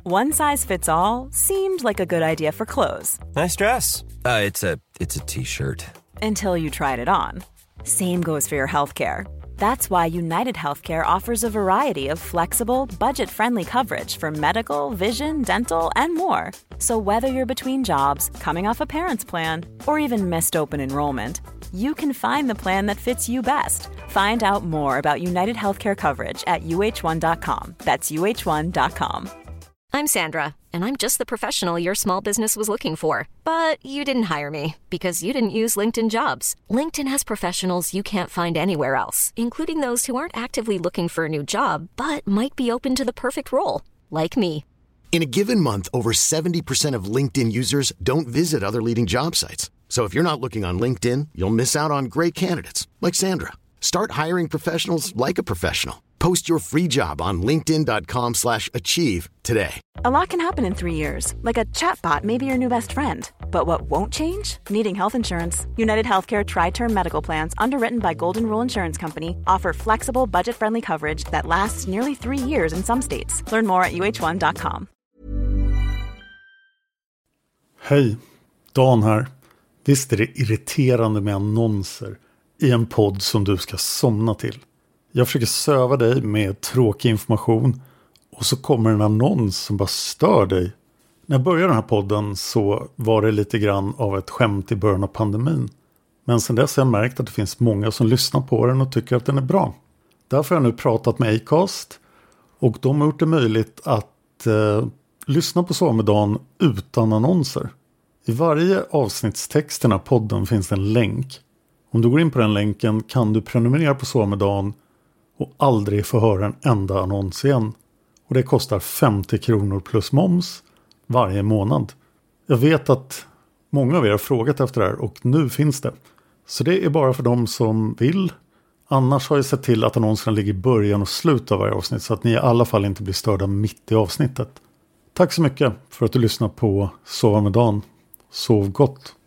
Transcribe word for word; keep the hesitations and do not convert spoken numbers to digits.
One size fits all seemed like a good idea for clothes. Nice dress. Uh, it's a it's a t-shirt. Until you tried it on. Same goes for your healthcare. That's why United Healthcare offers a variety of flexible, budget-friendly coverage for medical, vision, dental, and more. So whether you're between jobs, coming off a parent's plan, or even missed open enrollment, you can find the plan that fits you best. Find out more about United Healthcare coverage at U H one dot com. That's U H one dot com. I'm Sandra, and I'm just the professional your small business was looking for. But you didn't hire me because you didn't use LinkedIn Jobs. LinkedIn has professionals you can't find anywhere else, including those who aren't actively looking for a new job, but might be open to the perfect role, like me. In a given month, over seventy percent of LinkedIn users don't visit other leading job sites. So if you're not looking on LinkedIn, you'll miss out on great candidates like Sandra. Start hiring professionals like a professional. Post your free job on linkedin dot com slash achieve today. A lot can happen in three years, like a chatbot may be your new best friend. But what won't change? Needing health insurance. United Healthcare Tri-Term Medical Plans, underwritten by Golden Rule Insurance Company, offer flexible, budget-friendly coverage that lasts nearly three years in some states. Learn more at U H one dot com. Hej, Dan här. Visst är det irriterande med annonser i en podd som du ska somna till. Jag försöker söva dig med tråkig information och så kommer en annons som bara stör dig. När jag började den här podden så var det lite grann av ett skämt i början av pandemin. Men sen dess har jag märkt att det finns många som lyssnar på den och tycker att den är bra. Därför har jag nu pratat med Acast och de har gjort det möjligt att eh, lyssna på Så med Dan utan annonser. I varje avsnittstext i den här podden finns en länk. Om du går in på den länken kan du prenumerera på Så med Dan och aldrig få höra en enda annons igen. Och det kostar femtio kronor plus moms varje månad. Jag vet att många av er har frågat efter det här och nu finns det. Så det är bara för de som vill. Annars har jag sett till att annonserna ligger i början och slutet av varje avsnitt så att ni i alla fall inte blir störda mitt i avsnittet. Tack så mycket för att du lyssnar på Sova med Dan. Sov gott!